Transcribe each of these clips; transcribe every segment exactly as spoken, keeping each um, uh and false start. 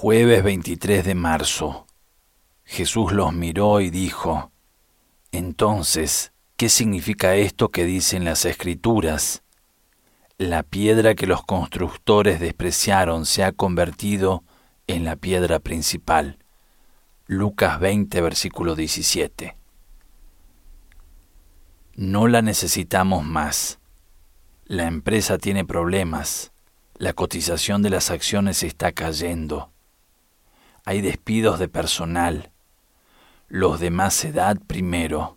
Jueves veintitrés de marzo. Jesús los miró y dijo: Entonces, ¿qué significa esto que dicen las Escrituras? La piedra que los constructores despreciaron se ha convertido en la piedra principal. Lucas veinte, versículo diecisiete. No la necesitamos más. La empresa tiene problemas. La cotización de las acciones está cayendo. Hay despidos de personal. Los de más edad primero.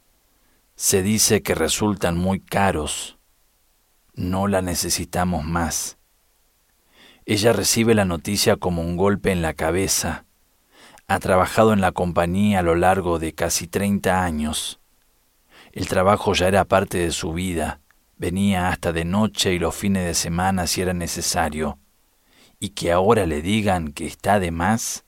Se dice que resultan muy caros. No la necesitamos más. Ella recibe la noticia como un golpe en la cabeza. Ha trabajado en la compañía a lo largo de casi treinta años. El trabajo ya era parte de su vida. Venía hasta de noche y los fines de semana si era necesario. ¿Y que ahora le digan que está de más?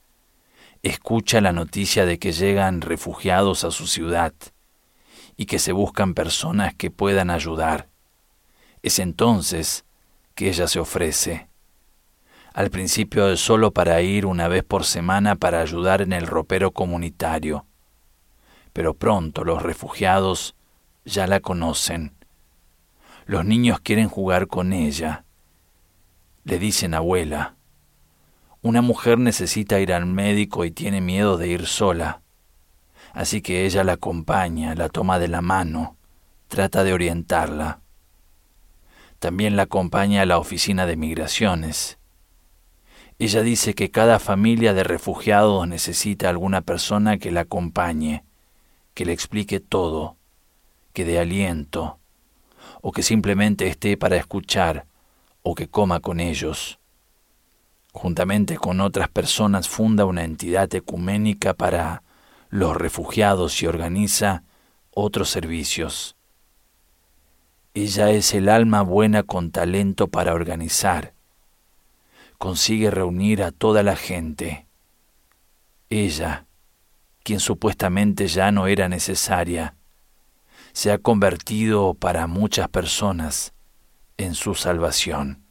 Escucha la noticia de que llegan refugiados a su ciudad y que se buscan personas que puedan ayudar. Es entonces que ella se ofrece. Al principio es solo para ir una vez por semana para ayudar en el ropero comunitario. Pero pronto los refugiados ya la conocen. Los niños quieren jugar con ella. Le dicen abuela. Una mujer necesita ir al médico y tiene miedo de ir sola. Así que ella la acompaña, la toma de la mano, trata de orientarla. También la acompaña a la oficina de migraciones. Ella dice que cada familia de refugiados necesita alguna persona que la acompañe, que le explique todo, que dé aliento, o que simplemente esté para escuchar, o que coma con ellos. Juntamente con otras personas funda una entidad ecuménica para los refugiados y organiza otros servicios. Ella es el alma buena con talento para organizar. Consigue reunir a toda la gente. Ella, quien supuestamente ya no era necesaria, se ha convertido para muchas personas en su salvación.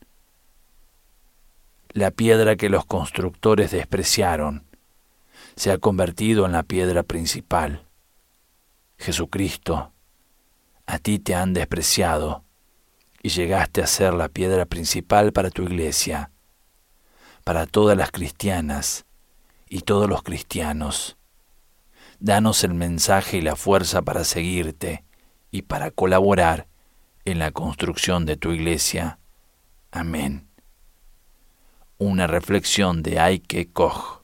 La piedra que los constructores despreciaron se ha convertido en la piedra principal. Jesucristo, a ti te han despreciado y llegaste a ser la piedra principal para tu iglesia, para todas las cristianas y todos los cristianos. Danos el mensaje y la fuerza para seguirte y para colaborar en la construcción de tu iglesia. Amén. Una reflexión de Heike Koch.